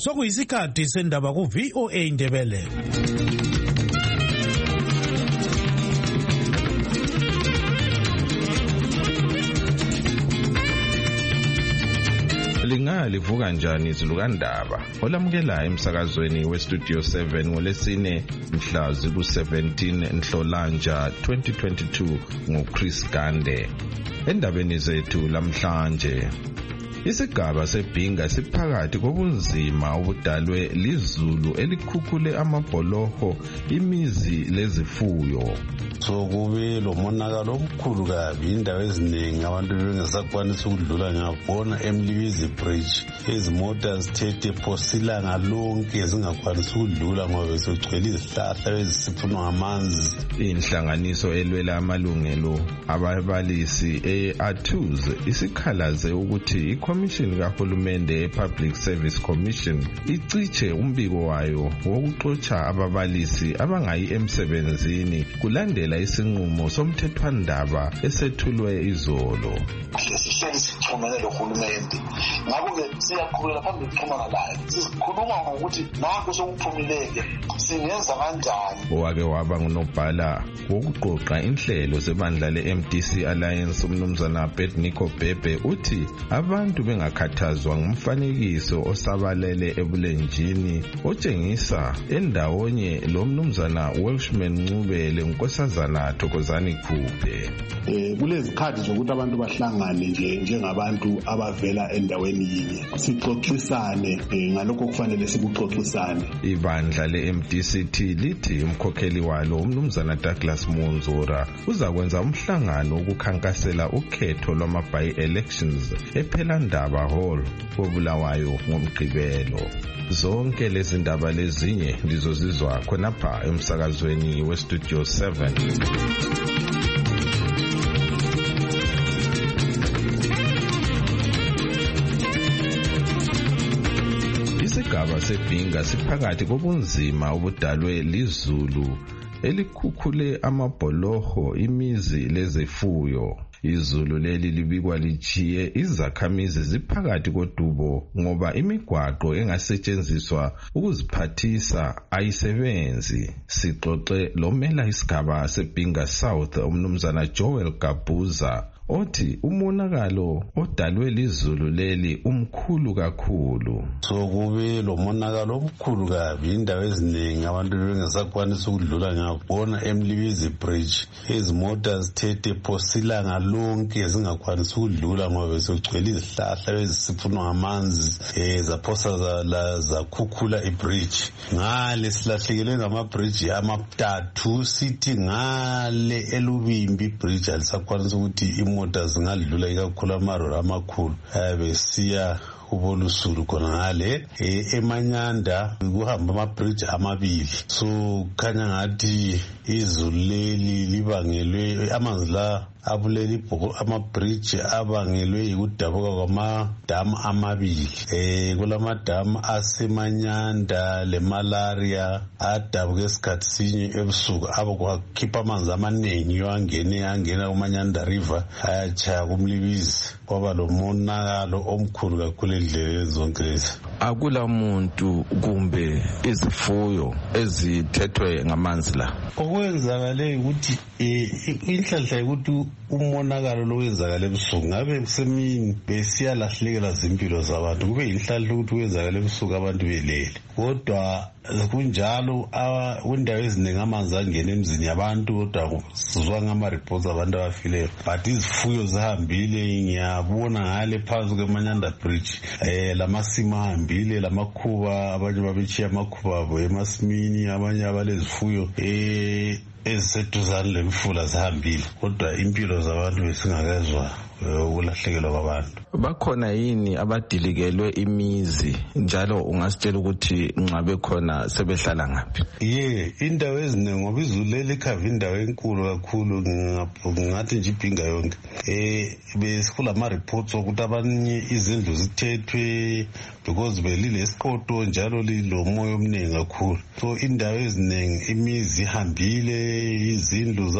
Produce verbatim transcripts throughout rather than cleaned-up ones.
sokuyisikhathi sendaba ku V O A Ndebele. Lingalivuka kanjani izilukandaba olamukela emsakazweni westudio seven ngolesine mhla ziku seventeen Nhlolanja twenty twenty-two nguChris Gande. Endabeni zethu lamhlanje, isigaba sebhinga siphakathi kobunzima obudalwe lizulu elikhukhule amabholoho imizi lezifuyo. So kube lo monakalo omkhulu kabi indawo eziningi abantu bengasakwanisa ukudlula. Ngiyabona eMlibizi Bridge izimota zithethe phosila lonke zingakwanisa ukudlula ngoba sekugcwele izihlahla ezisiphunwa ngamanzi. Inhlanganiso elwela amalungelo ababalisi e-Athuz isikhalaze ukuthi iCommission kahulumende Public Service Commission iciche umbiko wayo wokuxotsha ababalisi abangayi emsebenzini kulandela isinqumo somthethwandaba esethulwe izolo. Sihleli sixhumene lohulumende, ngakho-ke siyaqhubeka phambili ukuxhumana layo, sikhuluma ngokuthi nanku sokuphumileke singenza kanjani. Owake waba ngunobhala wokuqoqa inhlelo zebandla le-M D C Alliance umnumzana Abednego Bhebhe uthi abantu bengakhathazwa ngumfanekiso osabalele ebulenjini otshengisa endawonye lo mnumzana Welshman Ncubele unkosazana Thokozani Khuphe. Eh kulezikhathi zokuthi abantu bahlangane nje njengabantu abavela endaweni yinye sixoxisane ngalokho kufanele sikuxoxisane. Ibandla le-M D C T lithi umkhokheli walo umnumzana Douglas Monzora uzakwenza umhlangano ukukhankasela ukhetho lwama-by-elections ePhelandaba Hall koBulawayo ngomgqibelo. Zonke lezi ndaba lezinye ndizozizwa khonapha emsakazweni westudio seven. Isigaba sebhinga siphakathi kobunzima obudalwe lizulu elikhukhule amabholoho imizi lezifuyo. Izulu leli libikwa lijiye izakhamizi ziphakathi kodubo ngoba imigwaqo engasetshenziswa ukuziphathisa ayisebenzi. Sixoxe lomela isigaba sebhinga South umnumzana Joel Gabuza othi umonakalo odalwe lizulu leli umkhulu kakhulu. So kube lo monakalo omkhulu kabi indawo eziningi abantu bengasakwanisa ukudlula. Ngiyabona eMlibizi Bridge izimota zithethe phosila lonke zingakwanisa ukudlula ngoba sekugcwele izihlahla ezisiphunwa ngamanzi ezaphosa zakhukhula ibridge. Ngale silahlekelwe ngama-bridge amathathu sithi ngale eLubimbi Bridge alisakwanisa ukuthi imoto zingadlula ikakhulu amaroli amakhulu besiya ubolusulu khona ngale eManyanda kuhamba ama-bridge amabili. So khanya ngathi izulu leli libangelwe amanzi la abuleli ibhoko ama-bridge abangelwe yikudabuka kwamadamu amabili. Eh kulamadamu aseManyanda leMalaria adabuka esikhathi sinye ebusuku abo kwakhipha amanzi amaningi yoangene angena kuManyanda River ayachaya kuMlibizi kwaba lo monakalo omkhulu kakhulu endleleni zonke lezi. Akula muntu kumbe izifuyo ezithethwe ngamanzi la. Okwenzakale ukuthi inhlanhla ukuthi umonakalo lo wenzakala ebusuku ngabe kusemini besiya lahlekela zimpilo zabantu kube inhlanhla ukuthi wenzakala ebusuku abantu belele. Kodwa kunjalo indawo eziningi amanzi angena emzini yabantu kodwa sizwa ngama-reports abantu abafileyo. But izifuyo zihambile, ngiyabona ngale phansi kweManyanda Bridge eh lamasimo ahambile, lamakhuba abanye babechiya amakhuba abo emasimini, abanye abalezifuyo eh eziseduzane lemfula zihambile. Kodwa impilo zabantu besingakezwa ukulahlekelwa kwabantu. Bakhona yini abadilikelwe imizi njalo ungasitshela ukuthi nxabe khona sebehlala ngaphi? Ye indawo eziningi ngoba izulu leli khava indawo enkulu kakhulu ngathi nje ibhinga yonke. Eh besikula ama reports ukuthi abanye izindlu zithethwe because belile isiqoto njalo lilomoya omningi kakhulu. So indawo eziningi imizi ihambile, izindlu zavu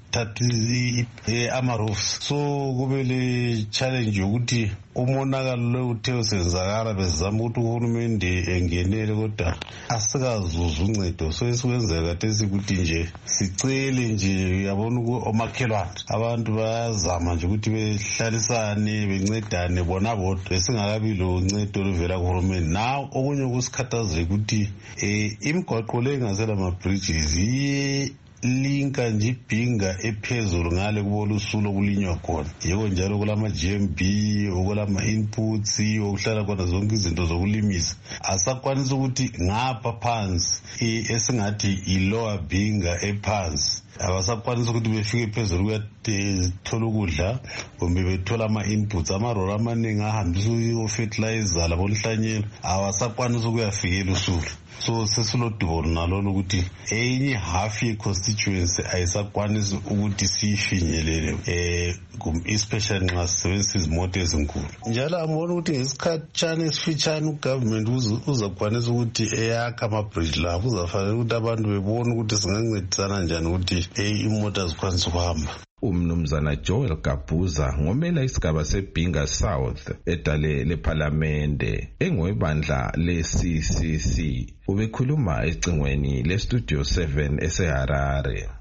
bathathe ama-roofs. So kube le challenge yokuthi umonakalo lo uthe usenzakala bezama ukuthi uhulumende engenele kodwa asikazuza uncedo. So esikwenzeka kathesi ukuthi nje sicele nje yabona omakhelwane abantu bayazama nje ukuthi behlalisane bencedane bona bodwa esingakabi lo uncedo luvela kuhulumende. Naw okunye kusikhathazeka ukuthi eh imigwaqo le engasela ama-bridges iye linka nje ibhinga ephezulu ngale kubola usulo kulinywa khona. Yebo njalo kulama-G M B okulama-inputs okuhlala khona zonke izinto zokulimisa asakwanisa ukuthi ngapha phansi esingathi i-lower bhinga ephansi abasakwanisa ukuthi befike phezulu kuyathola ukudla kumbe bethola ama-inputs. Amaroli amaningi ahambisa o-fertilizer labonhlanyelo awasakwanisa ukuyafikela usulu. So sesilodubo nalolo ukuthi enye half ye-constituency ayisakwanisi ukuthi siyifinyelele eh especially nxa sisebenzisa izimoto ezinkulu. Njalo angibona ukuthi ngesikhatshana esifitshane ugovernment uzakwanisa ukuthi eyakha ama-bridge lapho uzafanele ukuthi abantu bebone ukuthi singancedisana njani ukuthi imoto zikwanise ukuhamba. Umnumzana Joel Gabuza ngomela isigaba seBhinga South edale lePhalamende engwebandla le-C C C ubekhuluma ecingweni le-Studio seven eseHarare.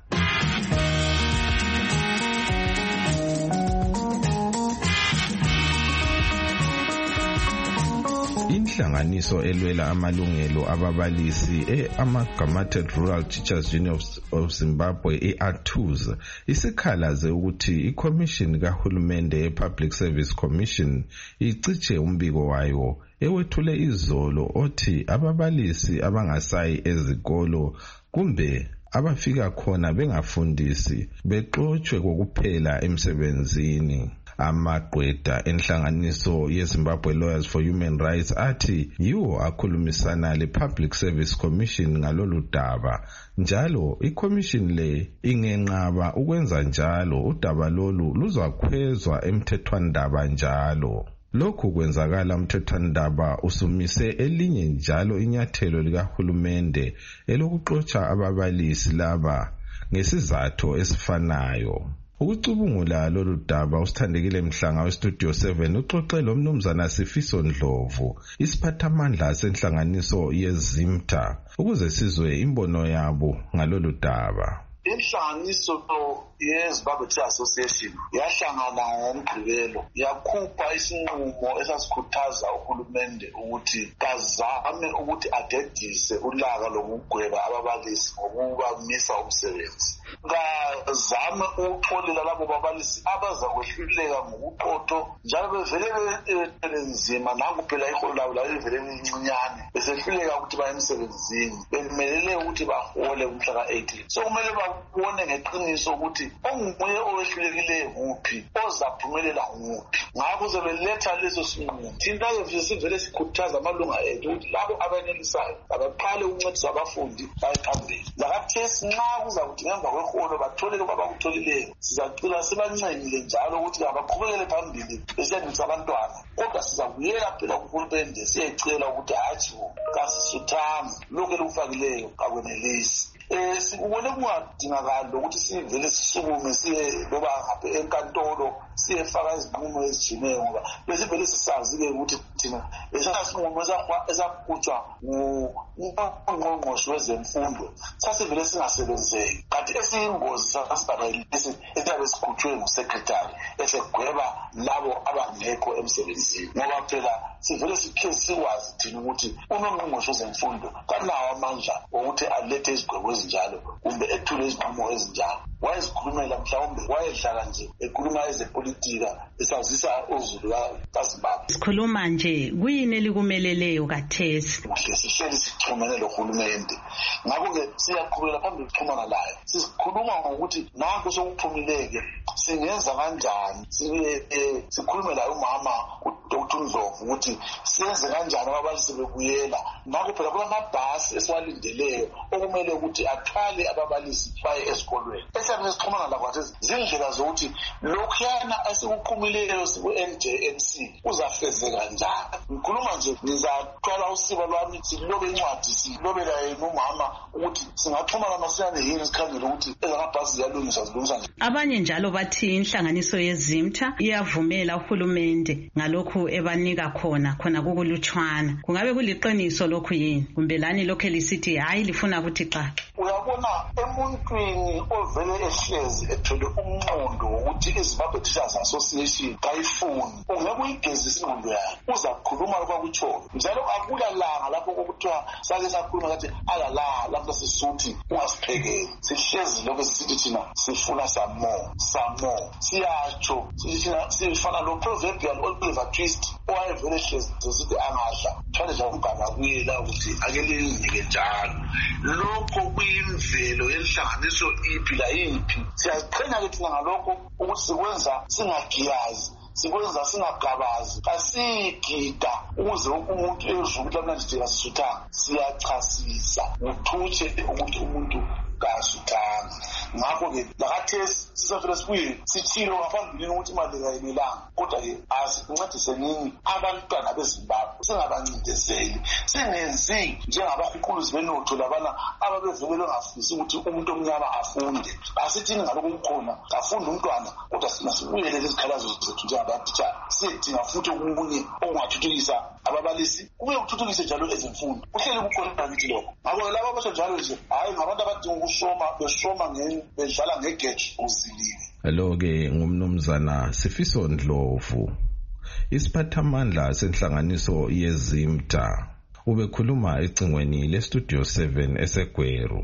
Inhlanganiso elwela amalungelo ababalisi e-Amalgamated Rural Teachers Union of Zimbabwe i-A T U Z isikhalaze ukuthi iCommission kahulumende ye-Public Service Commission iciche umbiko wayo ewethule izolo othi ababalisi abangasayi ezikolo kumbe abafika khona bengafundisi bexotshwe kokuphela emsebenzini. Amagqwetha enhlanganiso yeZimbabwe Lawyers for Human Rights athi yiwo akhulumisana le-Public Service Commission ngalolu daba. Njalo iCommission le ingenqaba ukwenza njalo udaba lolu luzakhwezwa emthethwandaba njalo. Lokhu kwenzakala umthethwandaba usumise elinye njalo inyathelo likahulumende elokuxotsha ababalisi laba ngesizathu esifanayo. Ukucubungula lolu daba usithandekile Mhlanga weStudio seven uxoxe lo mnumzana Sifiso Ndlovu isiphathamandla senhlanganiso yeZimta ukuze sizwe imbono yabo ngalolu daba. Inhlanganiso yeZimbabwe Teachers Association yahlangana ngoMgqibelo yakhupha isinqumo esasikhuthaza uhulumende ukuthi kazame ukuthi adedise ulaka lokugweba ababalisi ngokubamisa umsebenzi. Kazame ukuxolela labo babalisi abazakwehluleka ngokuqotho njalo bevele benzima nangu phela iholo labo lavele lincinyane besehluleka ukuthi baye emsebenzini bemelele ukuthi bahole umhla ka-eighteen. So kumele babone ngeqiniso ukuthi onguye owehlulekileyo nguphi ozaphumelela nguphi. Ngakho sebeletha leso sinqumo thina-ke sivele sikhuthaza amalunga ethu ukuthi labo abenelisayo abaqale ukuncedisa abafundi baye phambili. Lakathesi nxa kuza kuthi ngemva kweholo batholele kwabakutholileyo sizacela sibancengile njalo ukuthi abaqhubekele phambili besiyandisa abantwana. Kodwa sizabuyela phela kuhulumende siyecela ukuthi hatshi kasisuthanga lokhu elikufakileyo kakwenelisi. Eh sikubone kungadingakala ukuthi sivele sisukume siye loba ngapha enkantolo siyefaka izinqumo ezijineyo ngoba besivele sisazi-ke ukuthi thina esasinqumo esakhutshwa ngungqongqoshe wezemfundo sasivele singasebenzeki. Kanti esiyingozi sasibhakalisi esiyabe sikhutshwe ngusekretari esegweba labo abangekho emsebenzini ngoba phela sivele sikhe sikwazi thina ukuthi unongqongqoshe wezemfundo kanawo amandla ukuthi alethe izigwebo ezinjalo kumbe ethule izinqumo ezinjalo. Wayezikhulumela mhlawumbe wayehlala nje ekhuluma ezepolitika esazisa uzulu kaZimbabwe. Sikhuluma nje kuyini elikumeleleyo kathesi? Sihleli sixhumene lohulumende. Ngakho-ke siyaqhubekela phambili ukuxhumana layo. Sikhuluma ngokuthi nanku sokuphumileke singenza kanjani sikhulume layo umama Doctor Ndlovu ukuthi siyenze kanjani ababalisi bekuyela. Ngakho phela kulamabhasi esiwalindeleyo okumele ukuthi athwale ababalisi baye esikolweni. Esiyabe sixhumana lakho zindlela zokuthi lokhuyana esikuqhumileyo siku-N J M C uzafezeka njani. Ngikhuluma nje ngizathwala usiba lwami silobe incwadi silobela yena umama ukuthi singaxhumana masiyane yini sikhangele ukuthi ezamabhasi ziyalungiswa zilungiswa njani. Abanye njalo bathi inhlanganiso yezimtha iyavumela uhulumende ngalokhu ebanika khona khona kukulutshwana. Kungabe kuliqiniso lokhu yini kumbe lani lokho elisithi hayi lifuna ukuthi xa? Uyabona emuntwini ovele ehlezi ethwele umnqondo wokuthi iZimbabwe Teachers Association kayifuni ungeke uyigezise ingqondo yakhe uza kukhuluma kwakutsho njalo akula langa lapho kokuthiwa sake sakhuluma kathi alala lapho sisuthi ungasiphekeli sihlezi lokho sisithi thina sifuna some more some more siyatsho sithina sifana lo proverbial Oliver Twist owayevele ehlezi sithi angadla thwale nje umganga kuyela ukuthi akelinike njalo lokho kuyimvelo yenhlanganiso iphi la yiphi. Siyaziqhenya ke thina ngalokho ukuthi sikwenza singagiyazi sikwenza singagabazi kasigida ukuze umuntu ezwe ukuthi amnandi sisuthanga siyachasisa uthutshe ukuthi umuntu kasuthanga. Ngakho-ke lakathesi sisafela sibuye sithile ngaphambilini ukuthi imali kayinelanga kodwa-ke asincedise nini abantwana beZimbabwe singabancindezeli singenzi njengabahuquluzi benotho labana ababevele bengafisi ukuthi umuntu omnyama afunde. Asithini ngalokho kukhona afunde umntwana kodwa sina sibuyele lezikhalazo zethu njengabatitsha sidinga futhi okunye okungathuthukisa ababalisi kube kuthuthukise njalo ezemfundo kuhleli kukhona kithi lokho. Ngakho laba abasho njalo nje hayi ngabantu abadinga ukusoma besoma bedlala ngegeji uzilile. Lo-ke ngumnumzana Sifiso Ndlovu, isiphathamandla senhlanganiso yezimtha, ubekhuluma ecingweni lestudio seven eseGweru.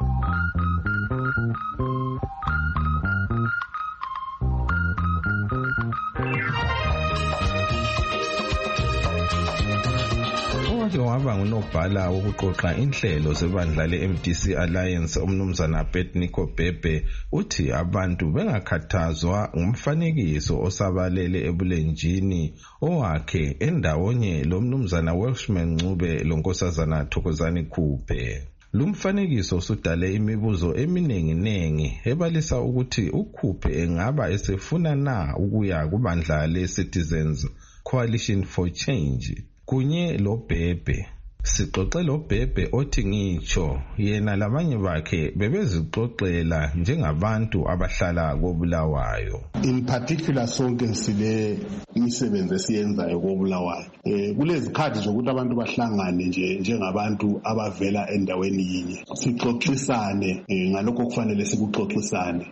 Owake waba ngunobhala wokuqoqa inhlelo zebandla le-M D C Alliance umnumzana Betnico Bhebhe uthi abantu bengakhathazwa ngumfanekiso osabalele ebulenjini owakhe endawonye lomnumzana Welshman Ncube lonkosazana Thokozani Khuphe. Lumfanekiso usudale imibuzo eminenginengi ebalisa ukuthi uKhuphe engaba esefuna na ukuya kubandla le-Citizens Coalition for Change kunye lo Bhebhe. Sixoxe lo Bhebhe othi ngitsho yena labanye bakhe bebezixoxela njengabantu abahlala koBulawayo. In particular sonke sile imisebenzi esiyenzayo koBulawayo. Eh kulezikhathi zokuthi abantu bahlangane nje njengabantu abavela endaweni yinye. Sixoxisane ngalokho kufanele sikuxoxisane.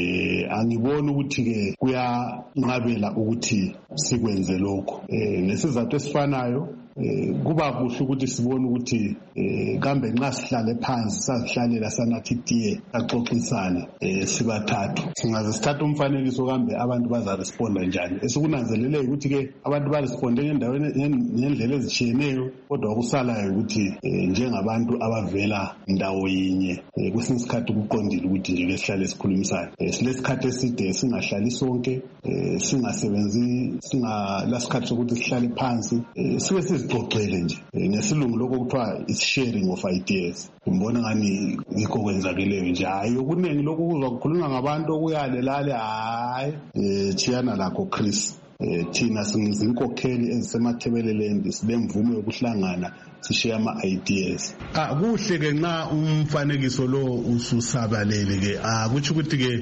Eh angiboni ukuthi ke kuyanqabela ukuthi sikwenze lokho. Eh nesizathu esifanayo kuba kuhle ukuthi sibone ukuthi kambe nxa sihlale phansi sazihlalela sanathi tiye axoxisane sibathathu singaze sithatha umfanekiso kambe abantu baza responda njani. Esikunanzelele ukuthi ke abantu ba responde ngendaweni ngendlela ezitshiyeneyo kodwa kusalayo ukuthi njengabantu abavela ndawo yinye kwesinye isikhathi kuqondile ukuthi nje besihlale sikhulumisane. Silesikhathi eside singahlali sonke singasebenzi singalasikhathi sokuthi sihlale phansi sibe sizixoxele nje ngesilungu lokho kuthiwa is sharing of ideas. Ngibona ngani ngikho kwenzakeleyo nje hayi okuningi lokho kuzwa kukhulunywa ngabantu okuyale lale hayi chiyana lakho Chris. Thina singizinkokheli ezisemathebeleleni silemvume yokuhlangana sishare ama ideas. Ah kuhle ke nxa umfanekiso lo ususabalele ke akuthi ukuthi ke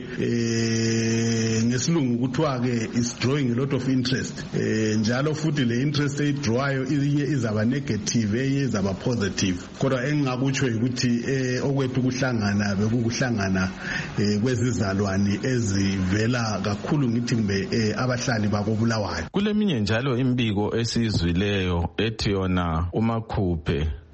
eh ngesilungu kuthiwa ke is drawing a lot of interest. Eh njalo futhi le interest eyidrawayo izaba negative eyizaba positive. Kodwa engingakutsho ukuthi eh okwethu kuhlangana bekukuhlangana kwezizalwane ezivela kakhulu ngithi kumbe abahlali bako Bulawayo. Kuleminye njalo imbiko esizwileyo ethi yona uMakhuphe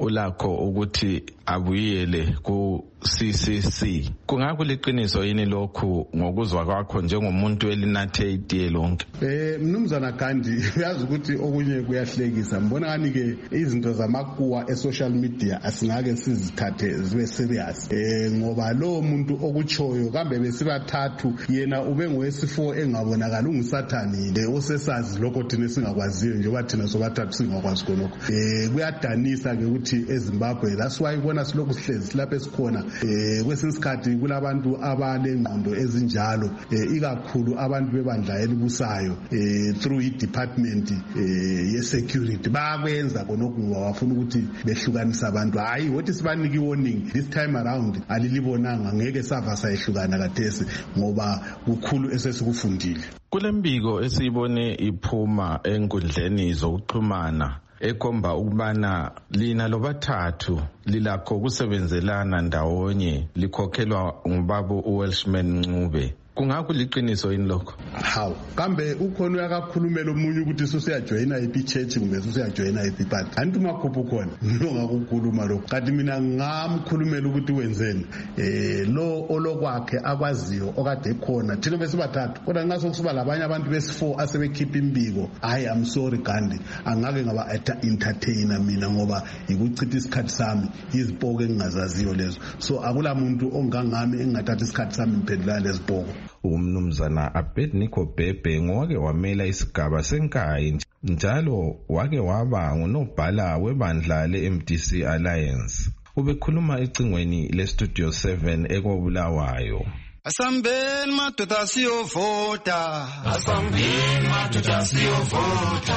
ulakho ukuthi abuyele ku C C C. Kungakuliqiniso yini lokhu ngokuzwa kwakho njengomuntu elinathe itiye lonke? Eh mnumzana Gandhi uyazi ukuthi okunye kuyahlekisa. Mbona ngani ke izinto zamakuwa e-social media asingake sizithathe zibe serious. Eh ngoba lo muntu okuchoyo kambe besibathathu yena ube ngowesifo engabonakala ungusathani le osesazi lokho thina singakwaziyo njengoba thina sobathathu singakwazi konoko. Eh kuyadanisa ke ukuthi eZimbabwe that's why ubona silokhu sihlezi lapha esikhona eh kwesinsikhathi kulabantu abalengqondo ezinjalo eh ikakhulu abantu bebandla elibusayo eh through i-department eh ye-security bakwenza konoko ngoba bafuna ukuthi behlukanisa abantu. Hayi wothi sibanike warning this time around alilibonanga ngeke sava sayehlukana kathesi ngoba kukhulu esesikufundile. Kulembiko esiyibone iphuma enkundleni zokuxhumana ekomba ukubana lina lobathathu lilakho kusebenzelana ndawonye likhokhelwa ngubaba uWelshman Ncube. Kungakuliqiniso yini lokho? Hawu kambe ukhona uyakakhulumela omunye ukuthi susiyajoyina iphi church kumbe susiyajoyina iphi party. Anti makhuphu khona nongakukhuluma lokho. Kanti mina ngamkhulumela ukuthi wenzeni eh lo olokwakhe akwaziyo okade khona thina besibathathu kodwa ngaso kusuba labanye abantu besi-four asebekhipha imbiko. Hayi I'm sorry Gandhi angake ngaba entertainer mina ngoba ikuchitha isikhathi sami izipoko engingazaziyo lezo. So akula muntu ongangami engathatha isikhathi sami imphendula lezipoko. Umnumzana Abednego Bhebhe ngowake wamela isigaba senkayi njalo wake waba ngunobhala webandla le-M D C Alliance. Ubekhuluma ecingweni le-Studio seven ekobulawayo. Asambeni madoda siyovota, asambeni madoda siyovota,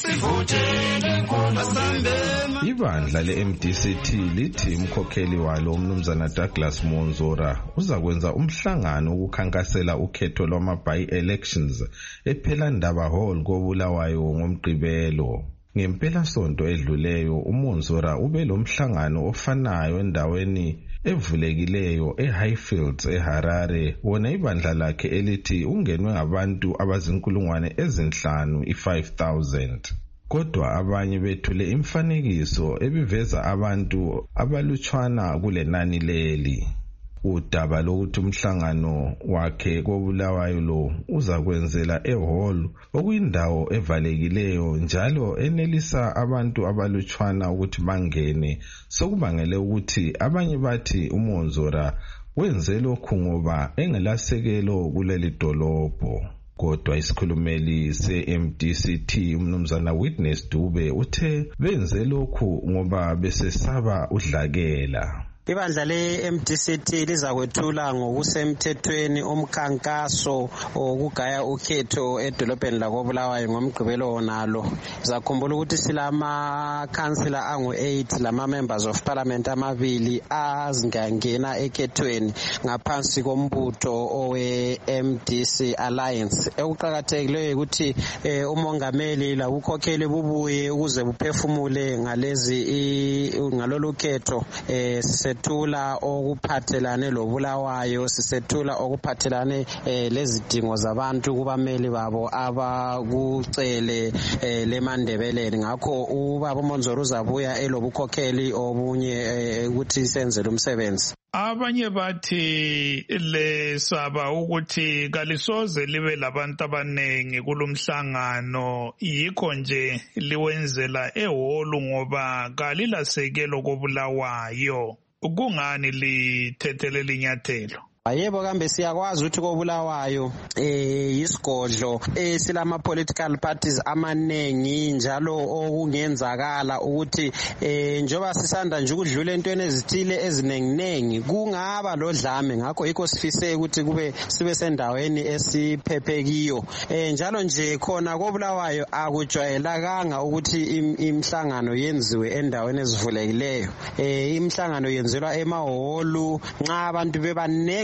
sivotele inkolo. Asambeni. Ibandla le-M D C T lithi umkhokheli walo umnumzana Douglas Monzora uzakwenza umhlangano ukukhankasela ukhetho lwama-by-elections ePhelandaba Hall kobulawayo ngoMgqibelo. Ngempela sonto edluleyo uMonzora ube lo mhlangano ofanayo endaweni evulekileyo eHighfields eHarare. Wona ibandla lakhe elithi ungenwe ngabantu abazinkulungwane ezinhlanu i-five thousand. Kodwa abanye bethule imfanekiso ebiveza abantu abalutshwana kule nani leli. Udaba lokuthi umhlangano wakhe kobulawayo lo uzakwenzela ehall okuyindawo evalekileyo njalo enelisa abantu abalutshwana ukuthi bangene sokubangele ukuthi abanye bathi uMonzora wenze lokhu ngoba engelasekelo kuleli dolobho. Kodwa isikhulumeli se-M D C T umnumzana Witness Dube uthe benze lokhu ngoba besesaba udlakela. Ibandla le-M D C T lizakwethula ngokusemthethweni umkhankaso okugaya ukhetho edolobheni lakobulawayo ngomgqibelo nalo. Zakhumbula ukuthi silama councillor angu-eight lama members of parliament amabili azingangena ekhethweni ngaphansi kombutho owe-M D C Alliance. Ekuqakathekileyo ukuthi eh, umongameli labukhokheli bubuye ukuze buphefumule ngalezi ngalolu khetho eh, sisethula okuphathelane lobulawayo, sisethula okuphathelane eh, lezidingo zabantu kubameli babo abakucele eh, leMandebeleni. Ngakho ubaba uMonzora uzabuya elobukhokheli obunye ukuthi eh, senzele umsebenzi. Abanye bathi lesaba ukuthi kalisoze libe labantu abanengi kulomhlangano yikho nje liwenzela eholu ngoba kalilasekelo kobulawayo. Kungani lithethele linyathelo? Yebo kambe siyakwazi ukuthi kobulawayo eh isigodlo esilama political parties amanengi njalo okungenzakala ukuthi eh njoba sisanda nje ukudlula entweni ezithile ezinenginengi kungaba lodlame. Ngakho yikho sifise ukuthi kube sibe sendaweni esiphephekiyo eh njalo nje khona kobulawayo akujwayelakanga ukuthi imhlangano yenziwe endaweni ezivulekileyo. Eh imhlangano yenzelwa emaholu nxa abantu bebanengi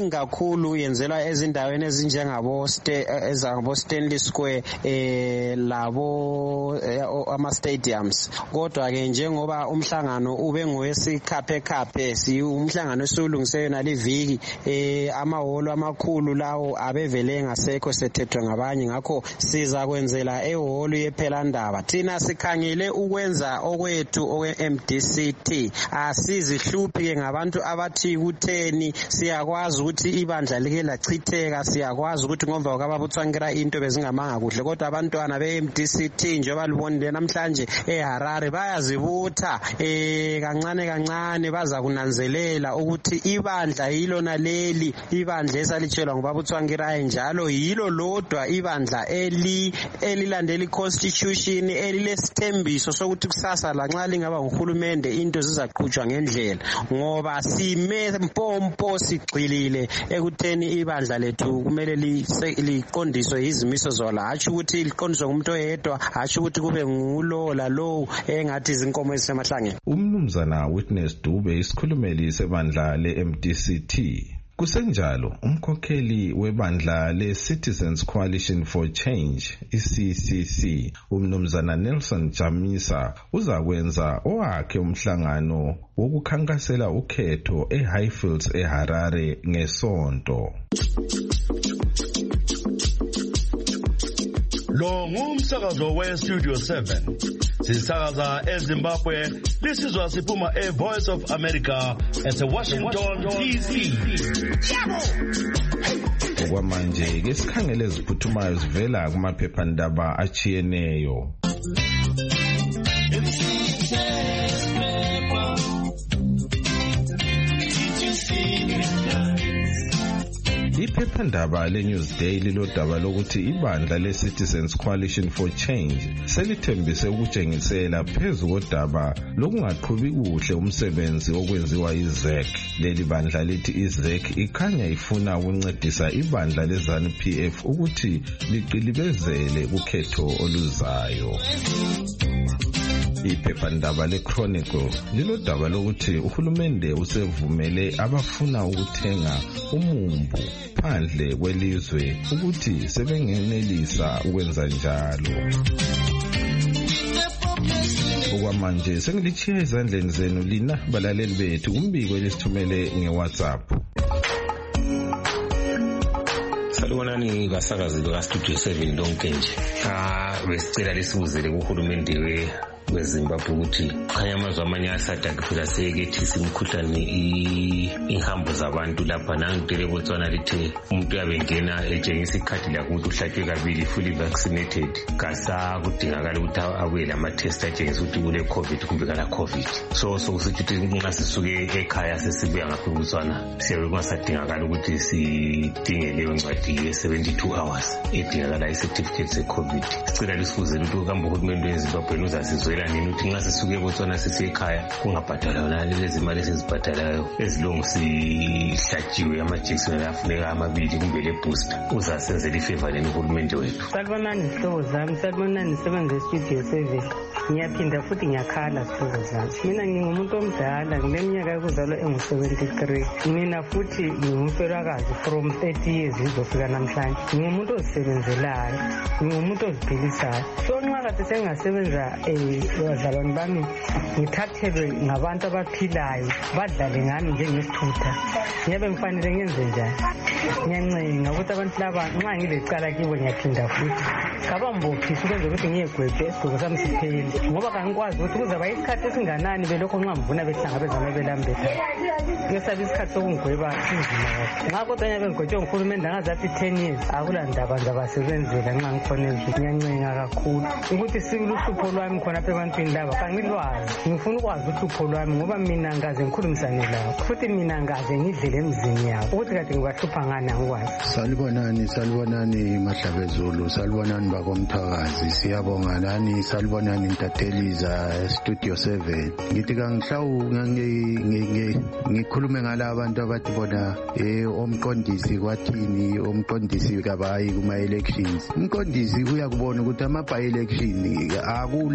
miningi kakhulu yenzelwa ezindaweni ezinjengabo ezabo Stanley Square eh labo ama stadiums. Kodwa ke njengoba umhlangano ube ngowesikhape khaphe si umhlangano esulungiswe na liviki eh amahholo amakhulu lawo abevele ngasekho sethethwe ngabanye, ngakho siza kwenzela ehholo yephelandaba. Thina sikhangile ukwenza okwethu okwe M D C T, asizihluphi ke ngabantu abathi kutheni. Siyakwazi ukuthi ibandla like lachitheka, siyakwazi ukuthi ngomva kwababuthwankira into bezingamanga kuhle, kodwa abantwana be M D C T njengoba libonile namhlanje eHarare bayazibutha eh kancane kancane, baza kunanzelela ukuthi ibandla yilo naleli ibandla esalitshelwa ngobabuthwankira njalo yilo lodwa ibandla eli elilandela iconstitution elilesithembiso sokuthi kusasa lanxa lingaba nguhulumende into zizaqhutshwa ngendlela, ngoba sime mpompo sigxilile ekutheni ibandla lethu kumele liqondiswe izimiso zola, hathi ukuthi liqondiswe ngumuntu oyedwa, hathi ukuthi kube ngulo la lo engathi izinkomo ezisemahlangeni. Umnumzana Witness Dube isikhulumeli sebandla le-M D C T. Kusenjalo umkhokheli webandla le-Citizens Coalition for Change i-C C C umnumzana Nelson Jamisa uzakwenza owakhe umhlangano wokukhankasela ukhetho eHighfields eHarare ngesonto. Lo ngumsakazo we-Studio seven. Sisakaza eZimbabwe, lisizwa siphuma e-Voice of America ese-Washington D C. Okwamanje ke sikhangele eziphuthumayo zivela kumaphephandaba achiyeneyo. Iphephandaba le-Newsday lilodaba lokuthi ibandla le-Citizens Coalition for Change selithembise ukutshengisela phezu kodaba lokungaqhubi kuhle umsebenzi okwenziwa i-Z E C. Leli bandla lithi i-Z E C ikhanya ifuna ukuncedisa ibandla le-ZANU P F ukuthi liqilibezele ukhetho oluzayo. Iphephandaba le-Chronicle lilodaba lokuthi uhulumende usevumele abafuna ukuthenga umumbu phandle kwelizwe ukuthi sebengenelisa ukwenza njalo. Okwamanje sengilitshiya ezandleni zenu lina balaleli bethu umbiko lesithumele nge-WhatsApp. Salibonani basakazi baka-Studio seven lonke nje. Ah besicela lisibuzele kuhulumende we weZimbabwe ukuthi khanya amazwe amanye asadaki phela sekethisa imikhuhlane ihambo zabantu lapha nangitele Botswana lithi umuntu uyabengena etshengisa ikhathi lakho ukuthi uhlatshwe kabili fully vaccinated kasa kudingakala ukuthi abuye lama-test atshengisa ukuthi kule COVID kumbe kala COVID. So sokusithi ukuthi nxa sisuke ekhaya sesibuya ngapha eBotswana siyabe kungasadingakala ukuthi sidinge leyo ncwadi ye-seventy-two hours edingakala i-certificate se-COVID. Sicela lisifuzele ukuthi kambe uhulumende weZimbabwe uzasizwela nini ukuthi nxa sisuke eBotswana sisiye ekhaya kungabhadalwa nani lezi mali esizibhadalayo ezilongu sihlatshiwe amajekiseni afuneka amabili kumbe le-booster. Uzasenzela ifavor leni uhulumende wethu. Salibonani sihlobo zami, salibonani sebenze e-Studio seven. Ngiyaphinda futhi ngiyakhala sihlobo zami. Mina ngingumuntu omdala, ngineminyaka yokuzalwa engu-seventy-three. Mina futhi ngingumfelakazi from thirty years izofika namhlanje. Ngingumuntu ozisebenzelayo, ngingumuntu oziphilisayo. So nxa kade sengingasebenza bazalwane bami ngithathelwe ngabantu abaphilayo badlale ngami njengesithutha, ngiyabe ngifanele ngenze njani? Ngiyancenga ukuthi abantu laba nxa ngilecala kibo ngiyaphinda futhi kabambophisa ukwenza ukuthi ngiyegwethe isigqoko sami siphele, ngoba kangikwazi ukuthi kuzaba isikhathi esinganani belokho nxa mvuna behlangabezana belambetha. Ngesaba isikhathi sokungigweba sinzima kakhulu. Ngakho kodwa nyabe ngigwetshwe nguhulumende angazathi ten years akulandaba ngizabasebenzela nxa ngikhona endlini. Ngiyancenga kakhulu ukuthi siluhlupho lwami khona apha ebantwini laba kangilwazi, ngifuna ukwazi uhlupho lwami ngoba mina ngaze ngikhulumisane labo futhi mina ngaze ngidlele emzini yabo ukuthi kade ngibahlupha ngani angikwazi. Salibonani, salibonani Mahlabezulu, salibonani bakomthakazi, siyabonga nani, salibonani intatheli za Studio seven. Ngithi kangihlawu ngikhulume ngala abantu abathi bona eh omqondisi kwathini, omqondisi kabayi kuma elections. Umqondisi uyakubona ukuthi ama by election akulanto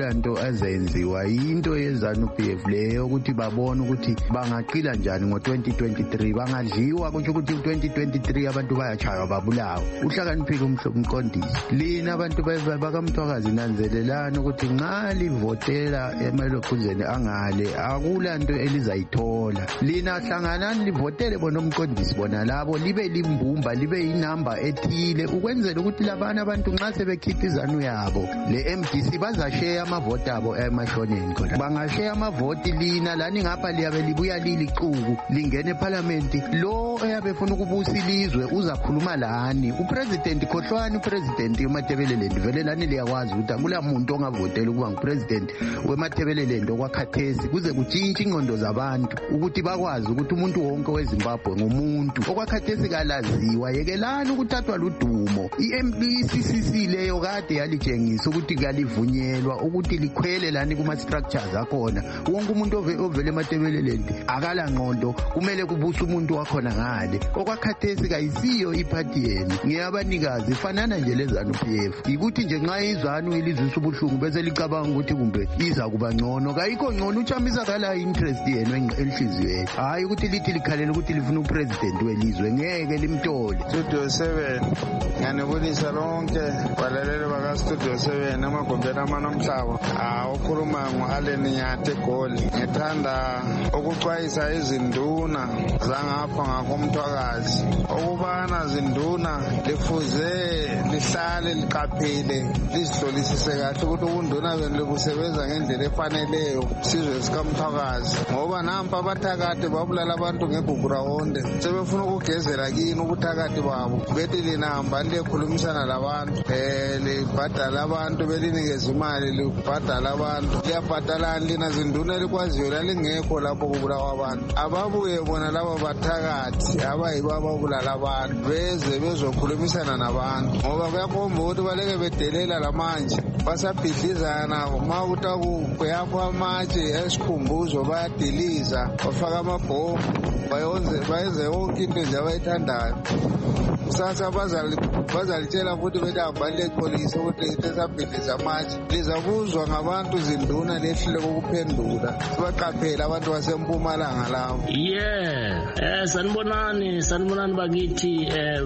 eyazenziwa into ye-ZANU-P F leyo ukuthi babone ukuthi bangaqila njani ngo twenty twenty-three bangadliwa kusho ukuthi ku twenty twenty-three abantu bayachaywa babulawa. Uhlakaniphile umqondisi lina abantu bakamthwakazi nanzelelani ukuthi nxa livotela emalokhuzeni angale akula nto elizayithola. Lina hlanganani livotele bona umqondisi bona labo libe limbumba libe inamba ethile ukwenzela ukuthi labana abantu nxa sebekhipha izanu yabo le M D C bazasheya amavoti abo emashoneni khona. Bangasheya amavoti lina lani ngapha liyabe libuya lilicuku lingene eparliament lo eyabe funa ukubusa ilizwe uzakhuluma lani. Upresident khohlwani upresident weMatabeleland vele lani liyakwazi ukuthi akula muntu ongavotela ukuba ngupresident weMatabeleland okwakhathesi kuze kutshintshe ingqondo zabantu ukuthi bakwazi ukuthi umuntu wonke weZimbabwe ngumuntu okwakhathesi kalaziwa. Yekelani ukuthathwa ludumo. I-C C C leyo kade yalitshengisa ukuthi kalivunyelwa ukuthi likhwele lani kuma-structures akhona. Wonke umuntu ovele eMatabeleland akala ngqondo kumele kubusa umuntu wakhona ngale. Okwakhathesi kayisiyo iphathi yenu ngiyabanikazi fanana nje leZANU-P F ikuthi nje nxa izanu ilizwisa ubuhlungu bese licabanga ukuthi kumbe iza kuba ngcono. Kayikho ngcono uchamisa kala interest yenu enhliziyweni hayi ukuthi lithi likhalela ukuthi lifuna upresident welizwe ngeke limtole. Studio seven nganibulisa lonke balaleli baka Studio seven amagombeni amanamhlaba awukhuluma ngo-Allen Nyate Goli. Ngithanda ukuxwayisa izinduna zangapha ngakomthwakazi ukubana zinduna lifuze lihlale liqaphele lizihlolisise kahle ukuthi ubunduna benu libusebenza ngendlela efaneleyo sizwe sikamthwakazi ngoba nampa abathakade babulala abantu ngebhubhurawonde sebefuna ukugezela kini ubuthakade babo bethi lina hambani liyekhulumisana labantu um libhadala abantu belinikeza imali libhadala abantu liyabhadalani lina zinduna elikwaziyo lalingekho lapho kubulawa abantu ababuye bona laba bathakathi abayibo ababulala abantu beze bezokhulumisana nabantu ngoba kuyakhomba ukuthi baleke bedelela lamanje basabhidlizana uma ukuthi kuyakho amatshe esikhumbuzo bayadiliza bafaka amabhomu bayenze yonke into nje abayithandayo. Kusasa bazalitshela futhi bethi hambani lepolisi ukuthi lesabhidliza amatshe lizabuzwa ngabantu zinduna lehlile kokuphendula sibaqaphela abantu basempumalanga labo. Yeah, eh sanibonani sanibonani bakithi eh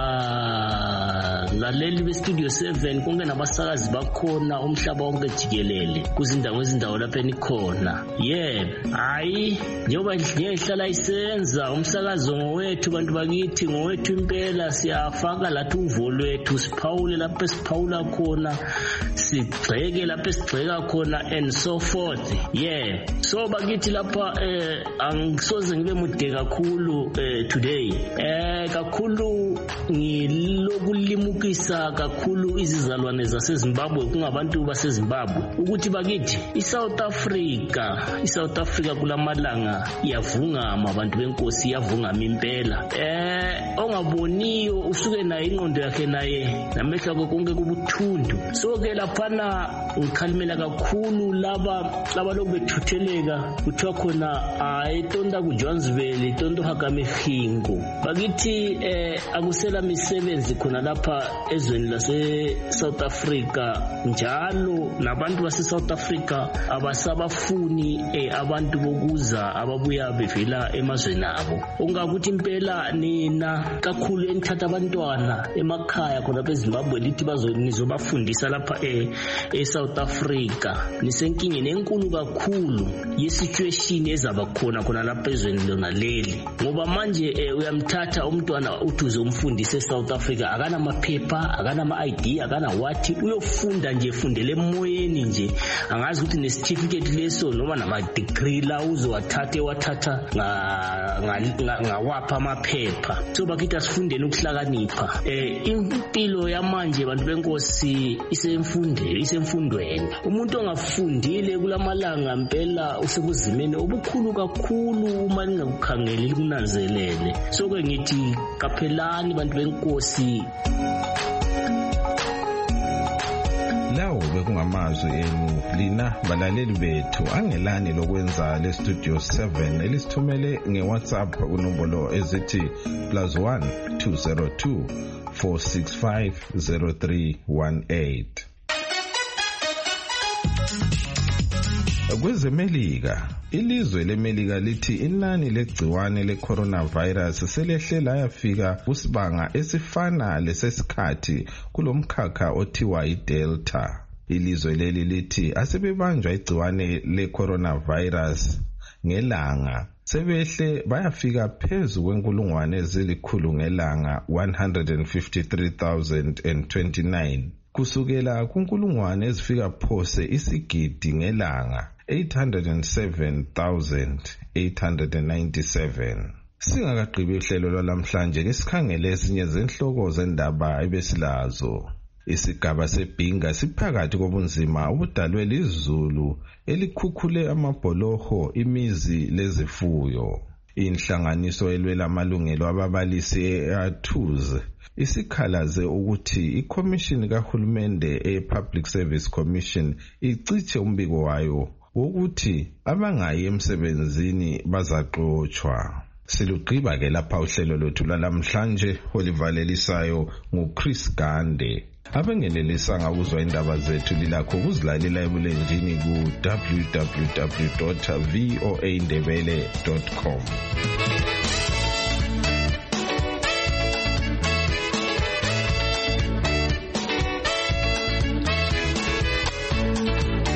ba laleli be-Studio seven konke nabasakazi bakhona umhlaba wonke jikelele kuzindawo ezindawo lapha enikhona. Yeah, hayi njengoba ngihlala isenza umsakazo ngowethu bantu bakithi ngowethu impela siyafaka lathi uvo lwethu siphawule lapha esiphawula khona sigxeke lapha esigxeka khona and so forth. Yeah, so bakithi lapha eh angisoze ngibe mude kakhulu eh today eh kakhulu ngilokulimukisa kakhulu izizalwane zaseZimbabwe kungabantu baseZimbabwe ukuthi bakithi iSouth Africa iSouth Africa kulamalanga iyavungama abantu benkosi iyavungama impela eh ongaboniyo usuke naye ingqondo yakhe naye namehla konke kubuthundu. So ke laphana ngikhalimela kakhulu laba laba lokubethutheleka kuthiwa khona ayitonda kuJohannesburg itonto hakamehingo bakithi eh akusela misebenzi khona lapha ezweni lase South Africa njalo nabantu base South Africa abasabafuni eh, abantu bokuza ababuya bevela emazweni abo ungakuthi impela nina kakhulu enithatha abantwana emakhaya khona beZimbabwe lithi bazonizobafundisa lapha e, e South Africa nisenkingeni enkulu kakhulu ye-situation ezaba khona khona lapha ezweni lona leli ngoba manje e, uyamthatha umntwana uthi uzomfundisa eSouth Africa akana amaphepha akana ama-I D akana wathi uyofunda nje fundele emoyeni nje angazi ukuthi ne-certificate leso noma nama-degree la uzowathatha ewathatha ngawapha amaphepha. So bakithi asifundeni ukuhlakanipha eh impilo yamanje abantu benkosi isemfundweni isemfundweni umuntu ongafundile kulamalanga impela usekuzimeni obukhulu kakhulu uma ningakukhangeli kunanzelele. So ke ngithi kaphelani bantu benkosi. Lawo bekungamazwi enu lina balaleli bethu angelani lokwenza le Studio seven elisithumele ngeWhatsApp unombolo ezithi plus one two zero two four six five zero three one eight. Kwezemelika, ilizwe leMelika lithi inani legciwane le-coronavirus selehle layafika kusibanga esifana lesesikhathi kulomkhakha othiwa iDelta. Ilizwe leli lithi asebebanjwa igciwane le-coronavirus ngelanga sebehle bayafika phezu kwenkulungwane ezilikhulu ngelanga one hundred fifty-three thousand twenty-nine kusukela kunkulungwane ezifika phose isigidi ngelanga eight hundred seven thousand eight hundred ninety-seven. Singakagqibi uhlelo lwalamhlanje kesikhangele ezinye zenhloko zendaba ebesilazo. Isigaba sebhinga siphakathi kobunzima obudalwe lizulu elikhukhule amabholoho, imizi lezifuyo. Inhlanganiso elwela amalungelo ababalisi e-Atuz isikhalaze ukuthi iCommission kahulumende e-Public Service Commission iciche umbiko wayo ukuthi abangayi emsebenzini bazaxotshwa. Silugqiba ke lapha uhlelo lwethu lwalamhlanje olivalelisayo nguChris Gande. Abengenelisa ngakuzwa indaba zethu lilakho ukuzilalela ebulenjini ku w w w dot voa ndebele dot com.